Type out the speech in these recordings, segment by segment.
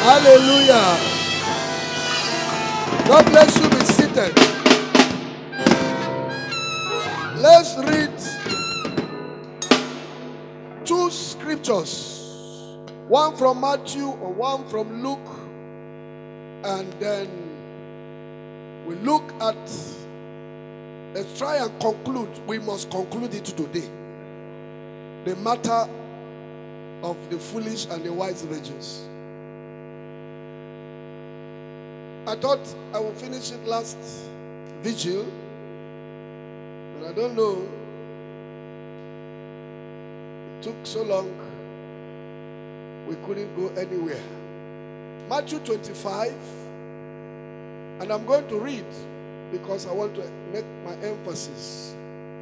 Hallelujah. God bless you. Be seated. Let's read two scriptures. One from Matthew or one from Luke. And then we look at, let's try and conclude. We must conclude it today. The matter of the foolish and the wise virgins. I thought I would finish it last vigil, but I don't know. It took so long, we couldn't go anywhere. Matthew 25, and I'm going to read because I want to make my emphasis.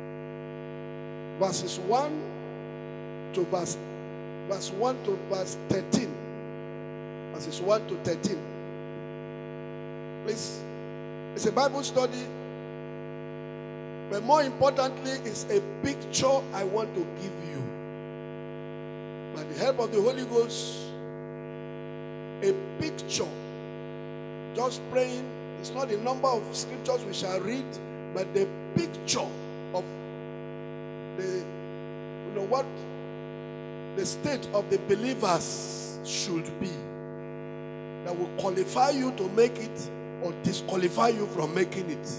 Verses 1 to verse 1 to verse 13. Verses 1 to 13. Please, it's a Bible study, but more importantly, it's a picture I want to give you. By the help of the Holy Ghost, a picture. Just praying. It's not the number of scriptures we shall read, but the picture of the, what the state of the believers should be, that will qualify you to make it or disqualify you from making it.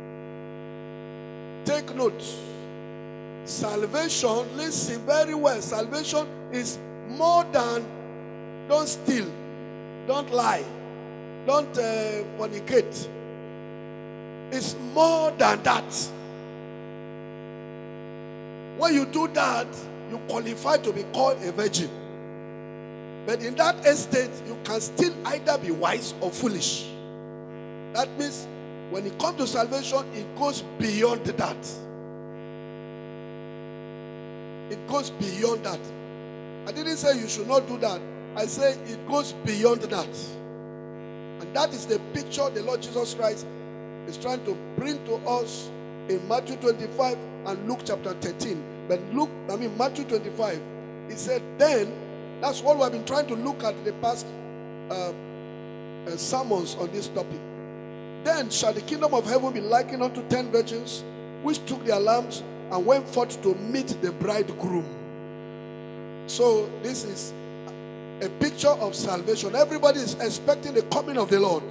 Take note. Salvation, listen very well. Salvation is more than don't steal, don't lie, don't fornicate. It's more than that. When you do that, you qualify to be called a virgin. But in that estate, you can still either be wise or foolish. That means when it comes to salvation, it goes beyond that. It goes beyond that. I didn't say you should not do that. I say it goes beyond that. And that is the picture the Lord Jesus Christ is trying to bring to us in Matthew 25 and Luke chapter 13. But Matthew 25, he said, then, that's what we have been trying to look at the past sermons on this topic. Then shall the kingdom of heaven be likened unto 10 virgins, which took their lamps and went forth to meet the bridegroom. So this is a picture of salvation. Everybody is expecting the coming of the Lord.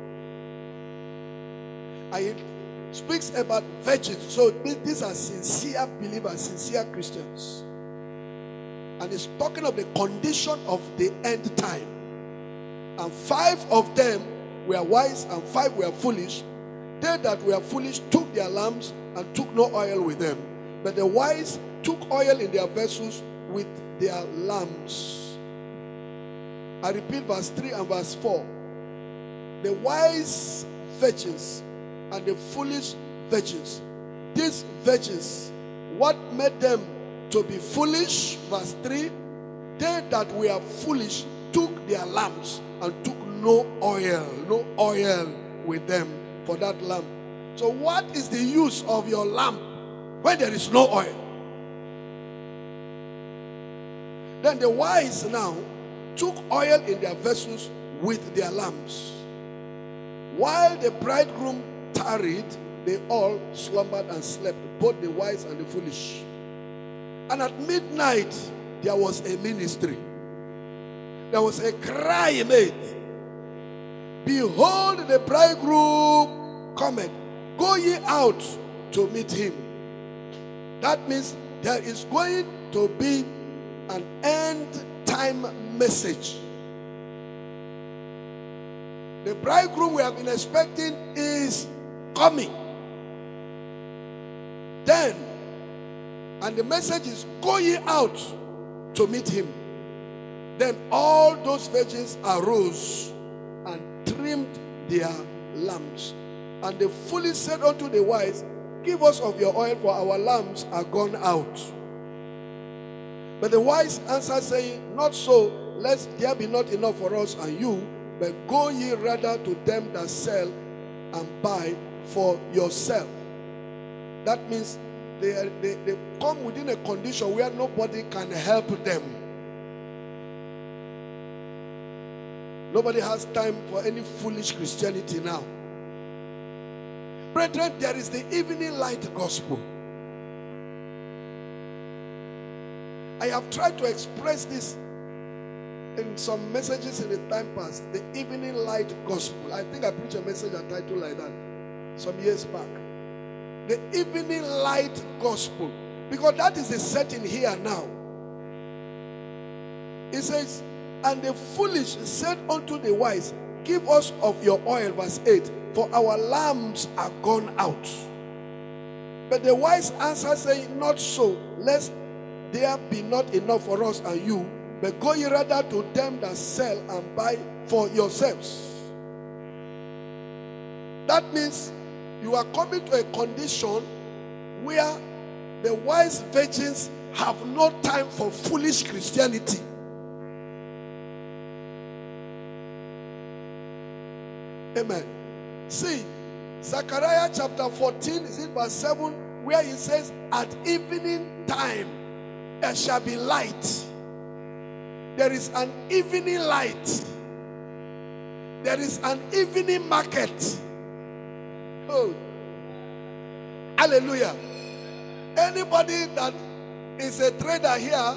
And it speaks about virgins. So these are sincere believers, sincere Christians. And it's talking of the condition of the end time. And 5 of them were wise and 5 were foolish. They that were foolish took their lamps and took no oil with them. But the wise took oil in their vessels with their lamps. I repeat verse 3 and verse 4. The wise virgins and the foolish virgins. These virgins, what made them to be foolish? Verse 3. They that were foolish took their lamps and took no oil with them for that lamp. So what is the use of your lamp when there is no oil? Then the wise now took oil in their vessels with their lamps. While the bridegroom tarried, they all slumbered and slept, both the wise and the foolish. And at midnight there was a ministry. There was a cry made. Behold, the bridegroom cometh. Go ye out to meet him. That means there is going to be an end time message. The bridegroom we have been expecting is coming. Then, and the message is, go ye out to meet him. Then all those virgins arose and trimmed their lamps. And the foolish said unto the wise, give us of your oil, for our lamps are gone out. But the wise answered, saying, not so, lest there be not enough for us and you, but go ye rather to them that sell and buy for yourself. That means they come within a condition where nobody can help them. Nobody has time for any foolish Christianity now. Brethren, there is the evening light gospel. I have tried to express this in some messages in the time past. The evening light gospel. I think I preached a message entitled like that some years back. The evening light gospel. Because that is the setting here now. It says, and the foolish said unto the wise, give us of your oil, verse 8, for our lamps are gone out. But the wise answer saying, not so, lest there be not enough for us and you, but go ye rather to them that sell and buy for yourselves. That means you are coming to a condition where the wise virgins have no time for foolish Christianity. Amen. See, Zechariah chapter 14, is it verse 7, where he says, at evening time there shall be light. There is an evening light. There is an evening market. Oh, hallelujah. Anybody that is a trader here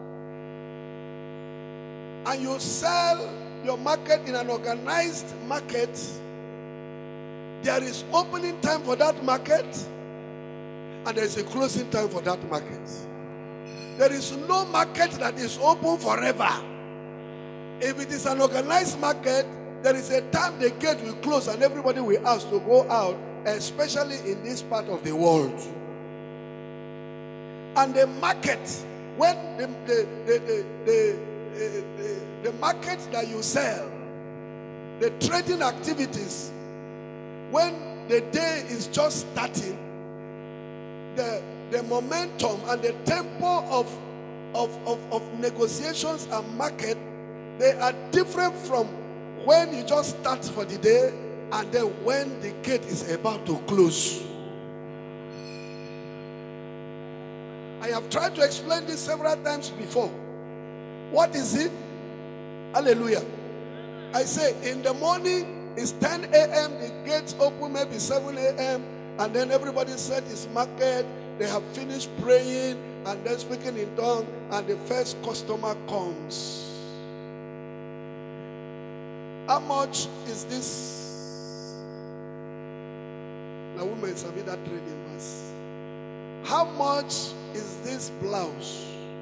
and you sell your market in an organized market, there is opening time for that market and there is a closing time for that market. There is no market that is open forever. If it is an organized market, there is a time the gate will close and everybody will ask to go out, especially in this part of the world. And the market, when the market that you sell, the trading activities, when the day is just starting, the momentum and the tempo of negotiations and market, they are different from when you just start for the day and then when the gate is about to close. I have tried to explain this several times before. What is it? Hallelujah. I say in the morning it's 10 a.m. the gates open maybe 7 a.m. and then everybody said it's market. They have finished praying and then speaking in tongues and the first customer comes. How much is this? Now women sabi that trading verse. How much is this blouse?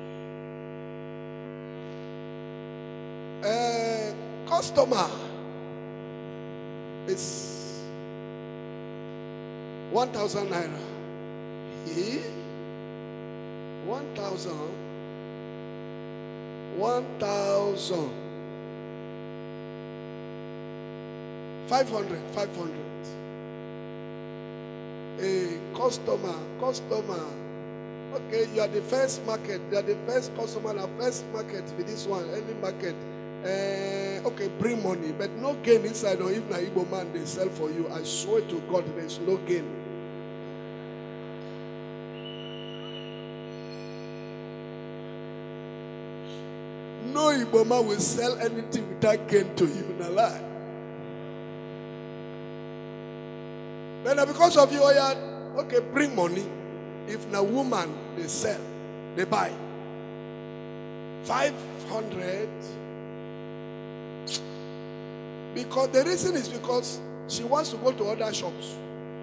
Customer is 1,000 naira. 1,000. 500. A customer. Okay, you are the first market. You are the first customer. The first market with this one. Any market. Okay, bring money, but no gain inside. Or if na Igbo man they sell for you, I swear to God, there is no gain. No Igbo man will sell anything without gain to you. Na lie. But because of you, okay, bring money. If na woman they sell, they buy 500. Because the reason is because she wants to go to other shops.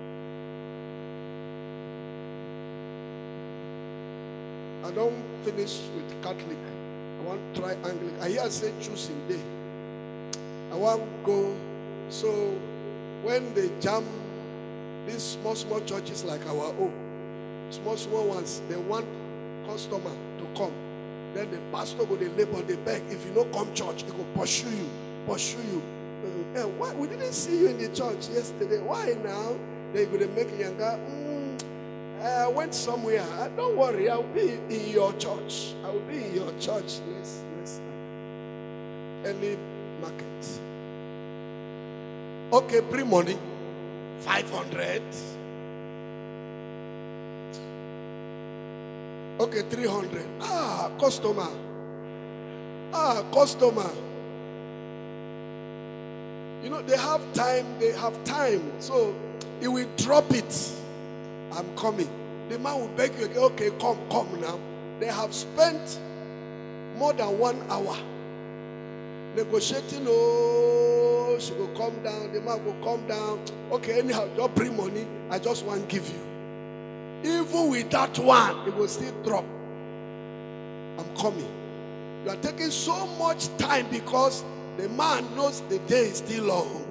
I don't finish with Catholic. I want to try Anglican. I hear say choosing day. I want to go. So when they jam these small churches like our own, small ones, they want customer to come. Then the pastor go, they labor, they beg. If you don't come church, he go pursue you. Why we didn't see you in the church yesterday? Why now? They going to make younger. I went somewhere. Don't worry, I'll be in your church. I will be in your church. Yes. Any market. Okay, bring money. 500. Okay, 300. Customer. You know, they have time. So he will drop it. I'm coming. The man will beg you again, okay, come now. They have spent more than 1 hour negotiating. Oh, she will come down. The man will come down. Okay, anyhow, just bring money. I just want to give you. Even with that one, it will still drop. I'm coming. You are taking so much time because the man knows the day is still long.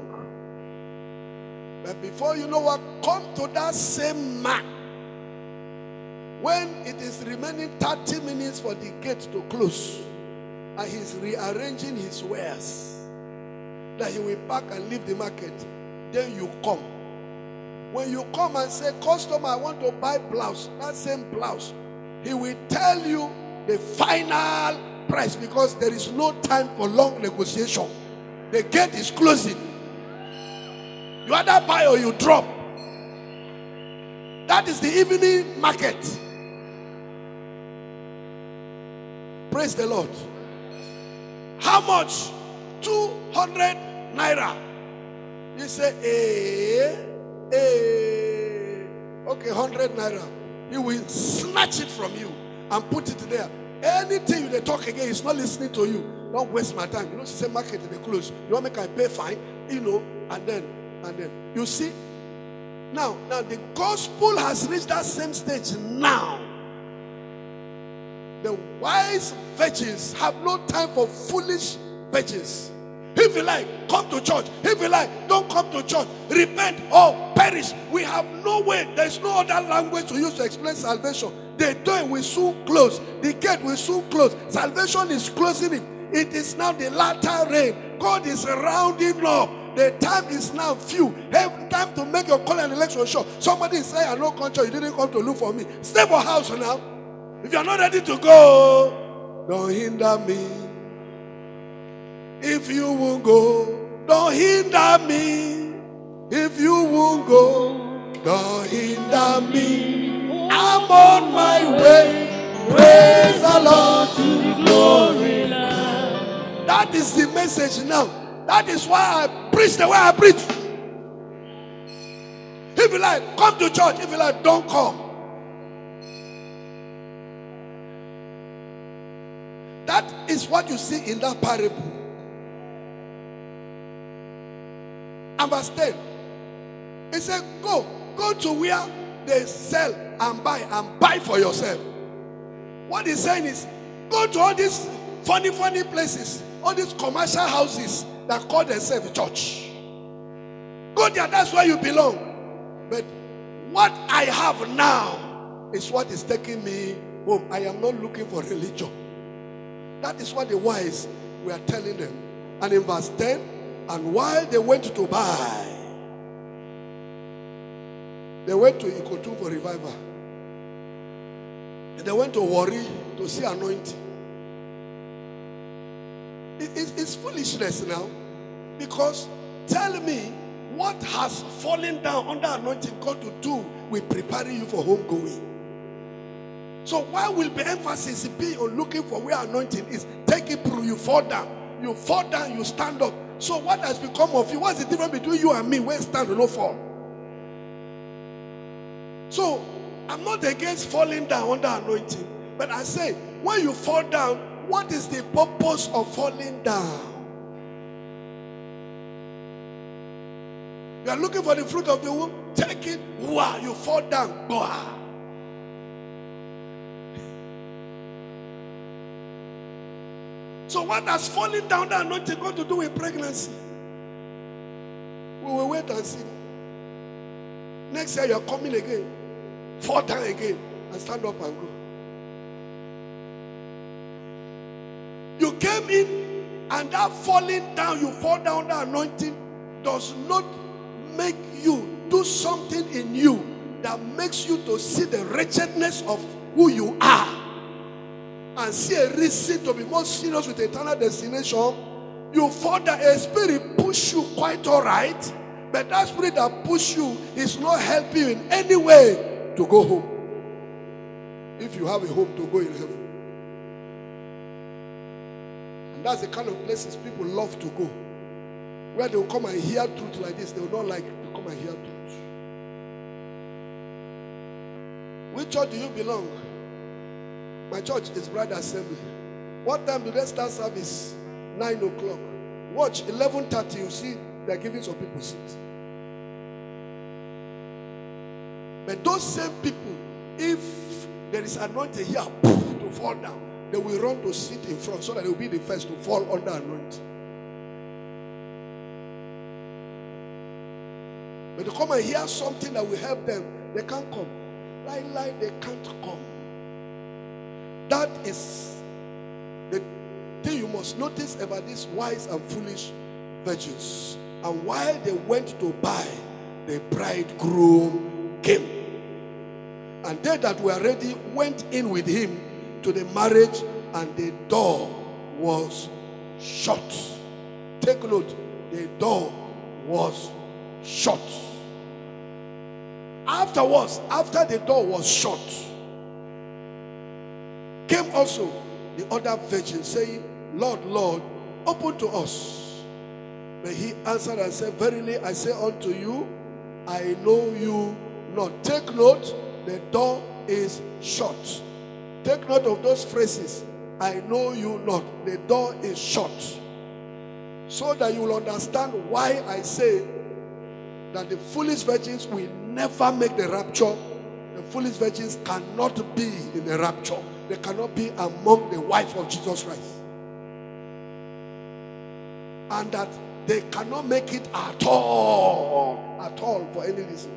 But before you know what, come to that same man. When it is remaining 30 minutes for the gate to close, and he's rearranging his wares, that he will pack and leave the market, then you come. When you come and say, customer, I want to buy blouse, that same blouse, he will tell you the final price because there is no time for long negotiation. The gate is closing. You either buy or you drop. That is the evening market. Praise the Lord. How much? 200 naira. You say, okay, 100 naira. He will snatch it from you and put it there. Anything they talk again, he's not listening to you. Don't waste my time. You know, she said market they close. You want me to pay fine? You know, and then you see. Now the gospel has reached that same stage now. The wise virgins have no time for foolish virgins. If you like, come to church. If you like, don't come to church. Repent or perish. We have no way. There is no other language to use to explain salvation. The door will soon close. The gate will soon close. Salvation is closing it. It is now the latter rain. God is rounding up. The time is now few. Every time to make your call and election sure. Somebody is saying, I know country, you didn't come to look for me. Stay for house now. If you are not ready to go, don't hinder me. If you won't go, don't hinder me. If you won't go, don't hinder me. I'm on my way. Praise the Lord to glory land. That is the message now. That is why I preach the way I preach. If you like, come to church. If you like, don't come. That is what you see in that parable. And verse 10. It said, go to where they sell and buy for yourself. What he's saying is, go to all these funny places, all these commercial houses that call themselves church. Go there, that's where you belong. But what I have now is what is taking me home. I am not looking for religion. That is what the wise were telling them. And in verse 10, and while they went to buy, they went to Ikotu for revival. And they went to Warri to see anointing. It's foolishness now. Because tell me, what has fallen down under anointing got to do with preparing you for homegoing? So why will the emphasis be on looking for where anointing is? Take it through, you fall down. You fall down, you stand up. So what has become of you? What's the difference between you and me when stand or no fall? So I'm not against falling down under anointing. But I say, when you fall down, what is the purpose of falling down? You are looking for the fruit of the womb. Take it. Wow, you fall down. Wow. So what has falling down the anointing got to do with pregnancy? We will wait and see. Next year you are coming again. Fall down again and stand up and go. You came in and that falling down, you fall down the anointing does not make you do something in you that makes you to see the wretchedness of who you are and see a reason to be more serious with eternal destination. You fall down, a spirit push you quite all right, but that spirit that push you is not helping you in any way to go home. If you have a home to go in heaven. And that's the kind of places people love to go. where they will come and hear truth like this, they will not like to come and hear truth. Which church do you belong? My church is Bride Assembly. What time do they start service? 9 o'clock. Watch, 11:30, you see they're giving some people seats. But those same people, if there is anointing here, to fall down, they will run to sit in front so that they will be the first to fall under anointing. But to come and hear something that will help them, they can't come. Lie, they can't come. That is the thing you must notice about these wise and foolish virgins. And while they went to buy, the bridegroom came. And they that were ready went in with him to the marriage, and the door was shut. Take note, the door was shut. Afterwards, after the door was shut, came also the other virgin, saying, Lord, Lord, open to us. But he answered and said, Verily I say unto you, I know you not. Take note, the door is shut. Take note of those phrases. I know you not. The door is shut. So that you will understand why I say that the foolish virgins will never make the rapture. The foolish virgins cannot be in the rapture. They cannot be among the wife of Jesus Christ. And that they cannot make it at all for any reason.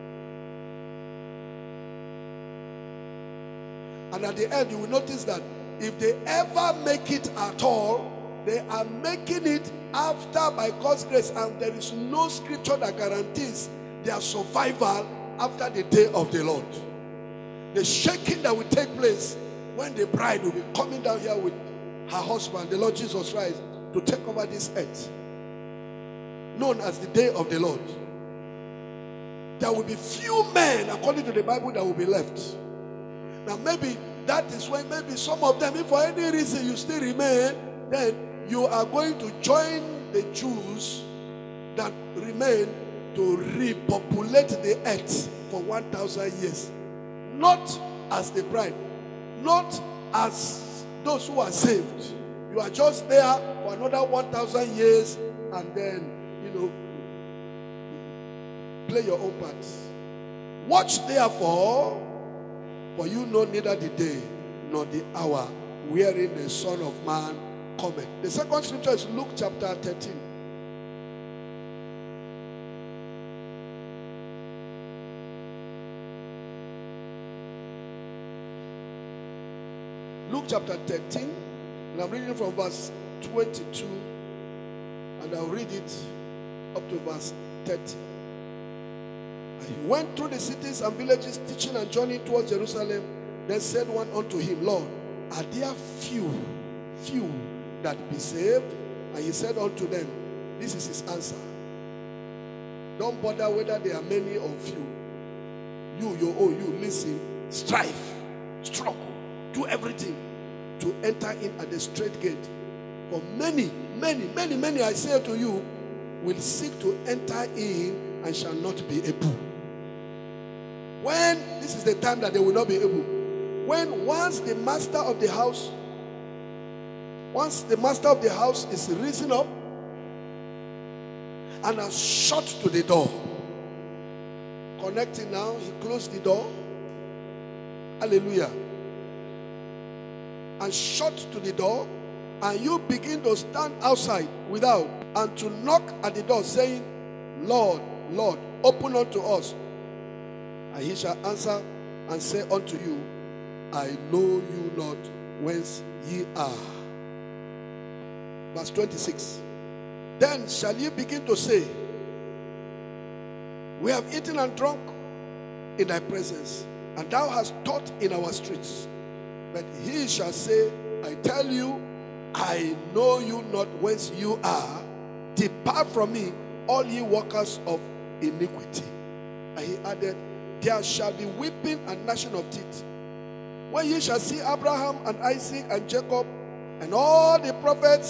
And at the end, you will notice that if they ever make it at all, they are making it after, by God's grace, and there is no scripture that guarantees their survival after the day of the Lord. The shaking that will take place when the bride will be coming down here with her husband, the Lord Jesus Christ, to take over this earth, known as the day of the Lord. There will be few men, according to the Bible, that will be left. Now maybe that is when maybe some of them, if for any reason you still remain, then you are going to join the Jews that remain to repopulate the earth for 1,000 years. Not as the bride, not as those who are saved. You are just there for another 1,000 years and then, play your own part. Watch therefore, for you know neither the day nor the hour wherein the Son of Man cometh. The second scripture is Luke chapter 13. Luke chapter 13, and I'm reading from verse 22, and I'll read it up to verse 30. And he went through the cities and villages, teaching and journeying towards Jerusalem. Then said one unto him, Lord, are there few that be saved? And he said unto them, this is his answer. Don't bother whether there are many or few. You listen, strive, struggle, do everything to enter in at the straight gate. For many, I say to you, will seek to enter in and shall not be able. When this is the time that they will not be able. When once the master of the house is risen up and has shut to the door. Connecting now, he closed the door. Hallelujah. And shut to the door, and you begin to stand outside without and to knock at the door, saying, Lord, Lord, open unto us. And he shall answer and say unto you, I know you not whence ye are. Verse 26. Then shall ye begin to say, we have eaten and drunk in thy presence, and thou hast taught in our streets. But he shall say, I tell you, I know you not whence you are. Depart from me, all ye workers of iniquity. And he added, there shall be weeping and gnashing of teeth, when ye shall see Abraham and Isaac and Jacob and all the prophets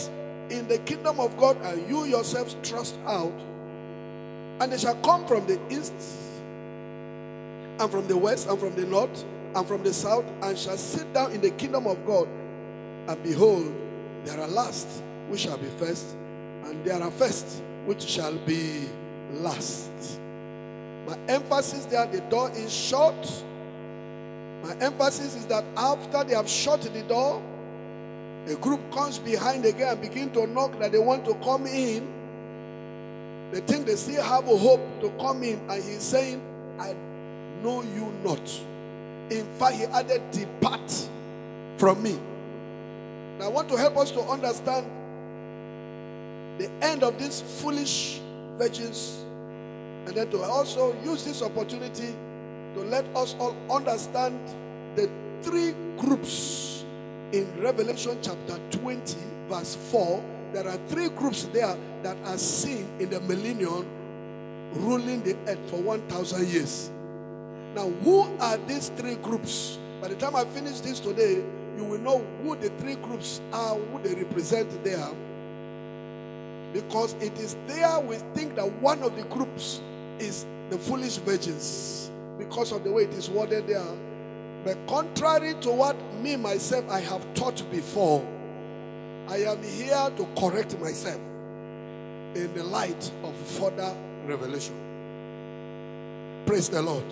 in the kingdom of God, and you yourselves thrust out. And they shall come from the east, and from the west, and from the north, and from the south, and shall sit down in the kingdom of God. And behold, there are last which shall be first, and there are first which shall be last. My emphasis there, the door is shut. My emphasis is that after they have shut the door, a group comes behind again and begin to knock that they want to come in. They think they still have a hope to come in, and he's saying, I know you not. In fact, he added, depart from me. Now I want to help us to understand the end of these foolish virgins, and then to also use this opportunity to let us all understand the three groups in Revelation chapter 20 verse 4. There are three groups there that are seen in the millennium ruling the earth for 1,000 years. Now, who are these three groups? By the time I finish this today, you will know who the three groups are, who they represent there. Because it is there we think that one of the groups is the foolish virgins, because of the way it is worded there. But contrary to what me myself I have taught before, I am here to correct myself in the light of further revelation. Praise the Lord.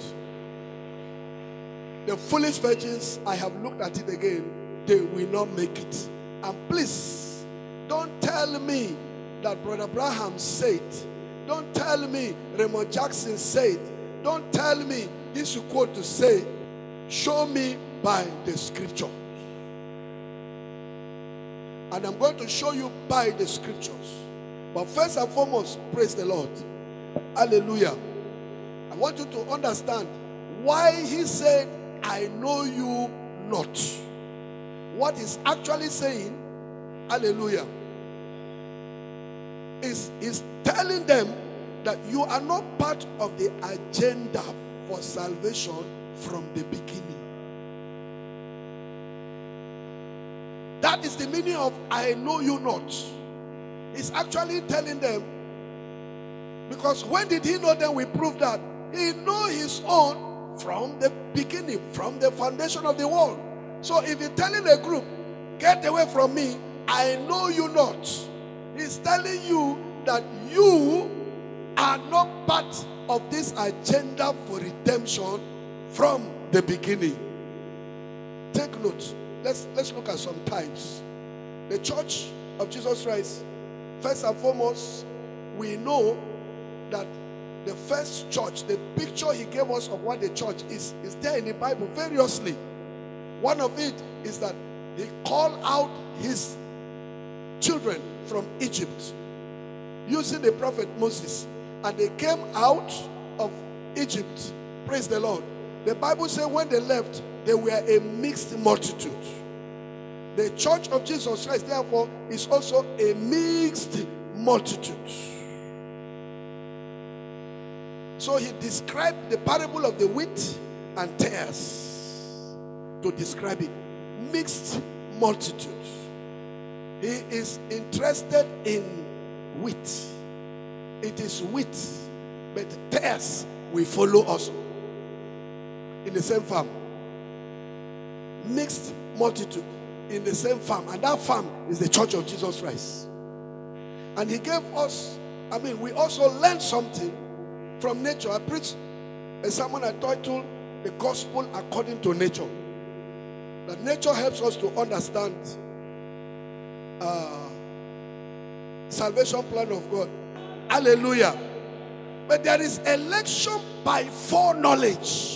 The foolish virgins, I have looked at it again, they will not make it. And please, don't tell me that Brother Abraham said, don't tell me Raymond Jackson said, don't tell me this you quote to say. Show me by the scripture. And I'm going to show you by the scriptures. But first and foremost, praise the Lord. Hallelujah. I want you to understand why he said, I know you not. What he's actually saying, hallelujah, is telling them that you are not part of the agenda for salvation from the beginning. That is the meaning of I know you not. He's actually telling them, because when did he know them? We proved that he knew his own from the beginning, from the foundation of the world. So if he's telling a group, get away from me, I know you not, he's telling you that you are not part of this agenda for redemption from the beginning. Take note. Let's look at some types. The Church of Jesus Christ, first and foremost, we know that the first church, the picture he gave us of what the church is there in the Bible variously. One of it is that he called out his children from Egypt using the prophet Moses, and they came out of Egypt. Praise the Lord. The Bible says when they left, they were a mixed multitude. The Church of Jesus Christ, therefore, is also a mixed multitude. So he described the parable of the wheat and tares to describe it. Mixed multitude. He is interested in wheat. It is wheat, but tares will follow also in the same farm. Mixed multitude in the same farm, and that farm is the Church of Jesus Christ. And he gave us, we also learned something from nature. I preached a sermon I titled The Gospel According to Nature. That nature helps us to understand salvation plan of God. Hallelujah. But there is election by foreknowledge.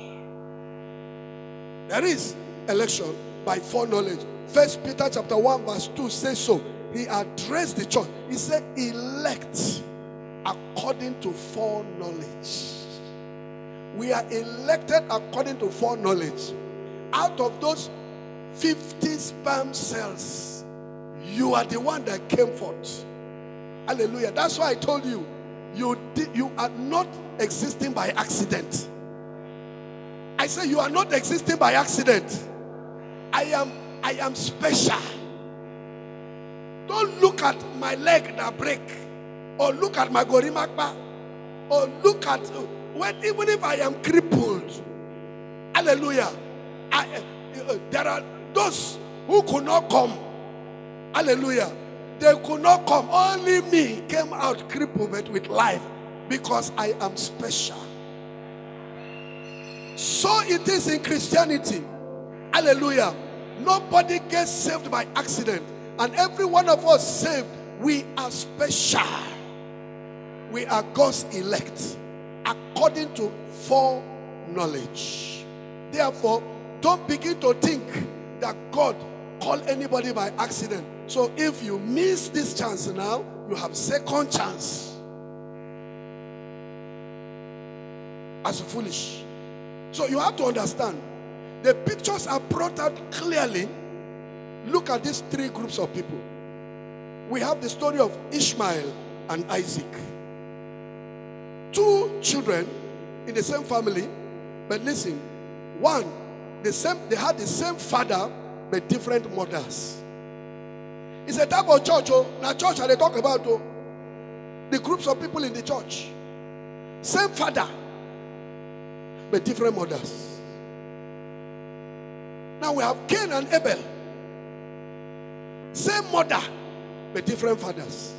There is election by foreknowledge. 1 Peter chapter 1 verse 2 says so. He addressed the church. He said, elect according to foreknowledge. We are elected according to foreknowledge. Out of those 50 sperm cells, you are the one that came forth. Hallelujah. That's why I told you, you are not existing by accident. I say you are not existing by accident. I am special. Don't look at my leg that break, or look at my gorimakpa, or look at even if I am crippled. Hallelujah. There are those who could not come. Hallelujah. They could not come. Only me came out crippled but with life, because I am special. So it is in Christianity. Hallelujah. Nobody gets saved by accident. And every one of us saved, we are special. We are God's elect according to foreknowledge. Therefore, don't begin to think that God called anybody by accident. So if you miss this chance now, you have second chance. As foolish. So you have to understand, the pictures are brought out clearly. Look at these three groups of people. We have the story of Ishmael and Isaac. Two children in the same family, but listen, one, they had the same father, but different mothers. It's a type of church. Now church, they talk about the groups of people in the church. Same father, but different mothers. Now we have Cain and Abel. Same mother, but different fathers.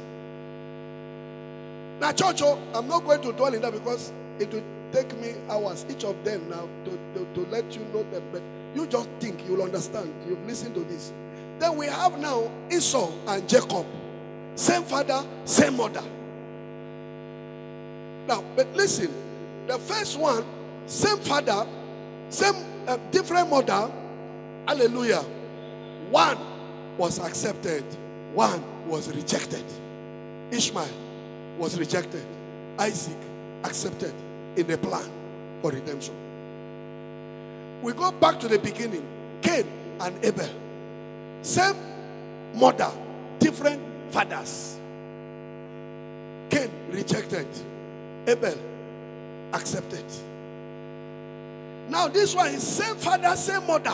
Now church, I'm not going to dwell in that because it will take me hours, each of them now, to let you know them. But you just think, you'll understand. You've listened to this. Then we have now Esau and Jacob. Same father, same mother. Now, but listen, the first one, same father, same different mother. Hallelujah. One was accepted, one was rejected. Ishmael was rejected. Isaac accepted in the plan for redemption. We go back to the beginning. Cain and Abel. Same mother, different fathers. Cain rejected. Abel accepted. Now this one is same father, same mother.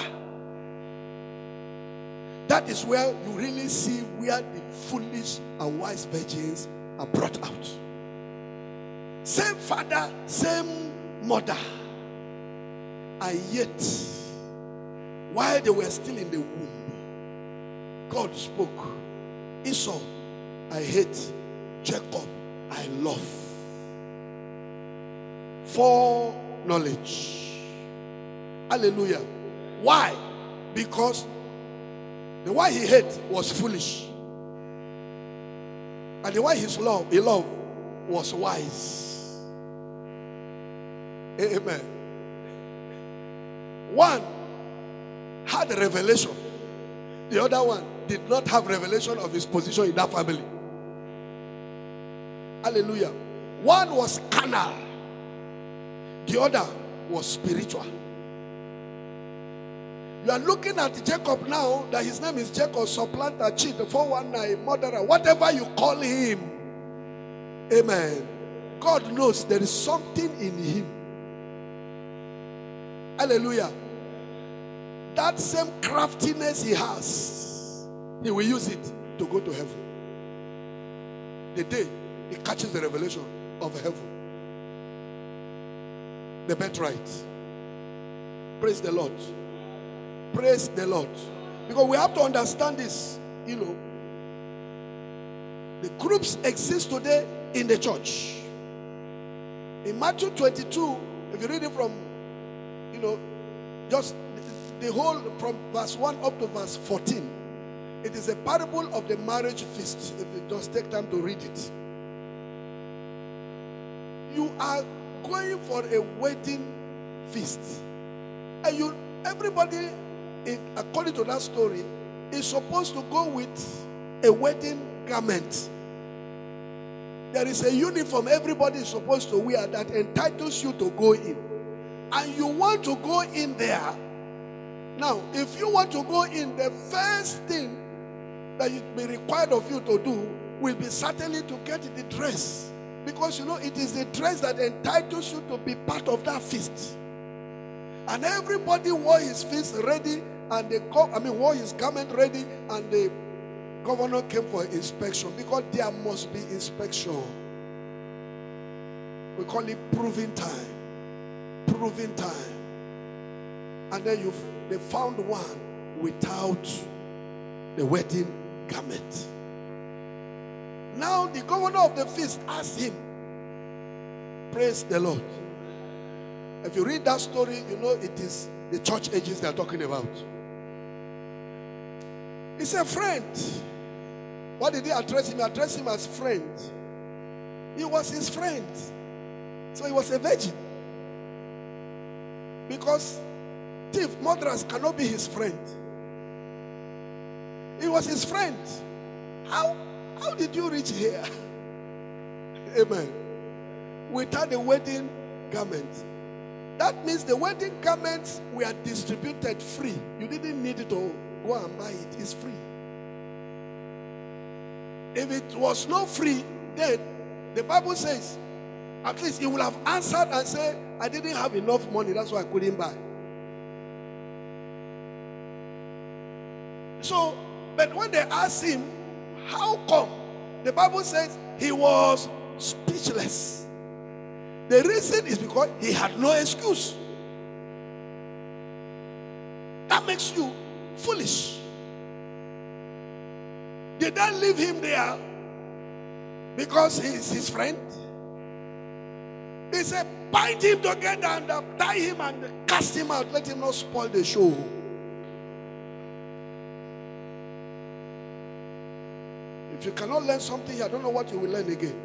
That is where you really see where the foolish and wise virgins are brought out. Same father, same mother. And yet, while they were still in the womb, God spoke. Esau, I hate. Jacob, I love. Foreknowledge. Hallelujah. Why? Because the one he hated was foolish. And the one he loved was wise. Amen. One had a revelation. The other one did not have revelation of his position in that family. Hallelujah. One was carnal. The other was spiritual. You are looking at Jacob now, that his name is Jacob, supplanter, cheat, 419, murderer, whatever you call him. Amen. God knows there is something in him. Hallelujah. That same craftiness he has, he will use it to go to heaven. The day he catches the revelation of heaven. The birthright. Praise the Lord. Praise the Lord. Because we have to understand this. You know, the groups exist today in the church. In Matthew 22, if you read it from, you know, just the whole from verse 1 up to verse 14, it is a parable of the marriage feast. If you just take time to read it. You are going for a wedding feast. And everybody, according to that story, is supposed to go with a wedding garment. There is a uniform everybody is supposed to wear that entitles you to go in. And you want to go in there. Now, if you want to go in, the first thing that it will be required of you to do will be certainly to get the dress. Because you know, it is the dress that entitles you to be part of that feast. And everybody wore his feast ready, and wore his garment ready, and they governor came for inspection because there must be inspection. We call it proving time. Proving time. And then they found one without the wedding garment. Now the governor of the feast asked him, praise the Lord. If you read that story, you know it is the church ages they are talking about. He said, friend. What did he address him? He addressed him as friend. He was his friend. So he was a virgin. Because thief, murderers cannot be his friend. He was his friend. How did you reach here? Amen. Without the wedding garment. That means the wedding garments were distributed free. You didn't need to go and buy it. It's free. If it was not free, then the Bible says, at least he will have answered and said, I didn't have enough money, that's why I couldn't buy. So, but when they asked him, how come? The Bible says he was speechless. The reason is because he had no excuse. That makes you foolish. Did they leave him there because he's his friend? They said, bind him together and tie him and cast him out. Let him not spoil the show. If you cannot learn something, I don't know what you will learn again.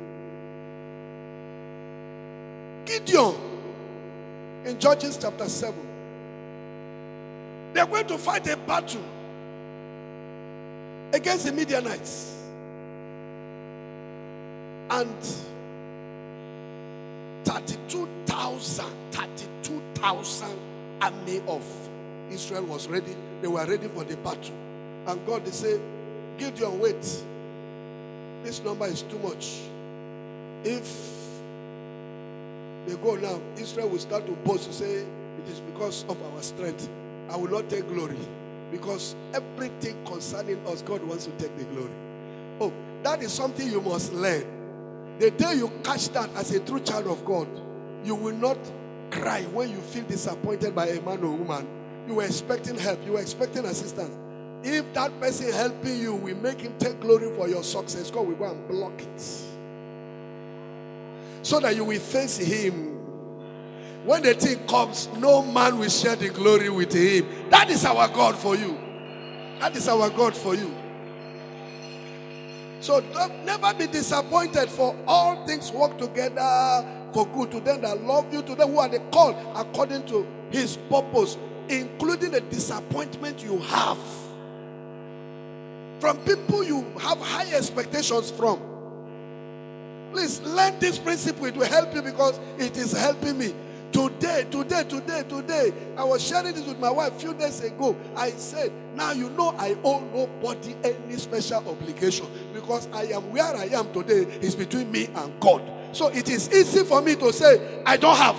Gideon, in Judges chapter 7, they're going to fight a battle against the Midianites. And 32,000 army of Israel was ready. They were ready for the battle. And God, they say, Gideon, wait. This number is too much. If they go now, Israel will start to boast to say, it is because of our strength. I will not take glory. Because everything concerning us, God wants to take the glory. Oh, that is something you must learn. The day you catch that as a true child of God, you will not cry when you feel disappointed by a man or woman. You were expecting help. You were expecting assistance. If that person helping you will make him take glory for your success, God will go and block it. So that you will face him. When the thing comes, no man will share the glory with him. That is our God for you. That is our God for you. So never be disappointed, for all things work together for good to them that love you, to them who are the called according to his purpose, including the disappointment you have from people you have high expectations from. Please learn this principle. It will help you because it is helping me. Today, I was sharing this with my wife a few days ago. I said, now you know I owe nobody any special obligation, because I am where I am today is between me and God. So it is easy for me to say, I don't have.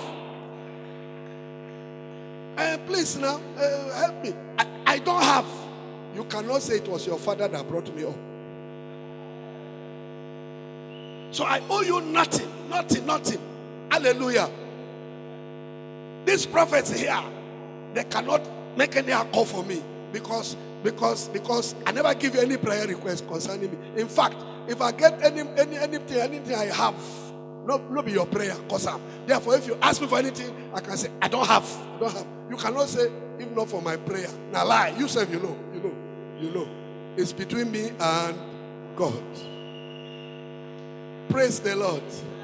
And please now, help me. I don't have. You cannot say it was your father that brought me up. So I owe you nothing. Hallelujah. These prophets here, they cannot make any call for me because I never give you any prayer request concerning me. In fact, if I get anything I have, not be your prayer, cause therefore if you ask me for anything, I can say I don't have. You cannot say if not for my prayer. Now lie. You say you know. It's between me and God. Praise the Lord.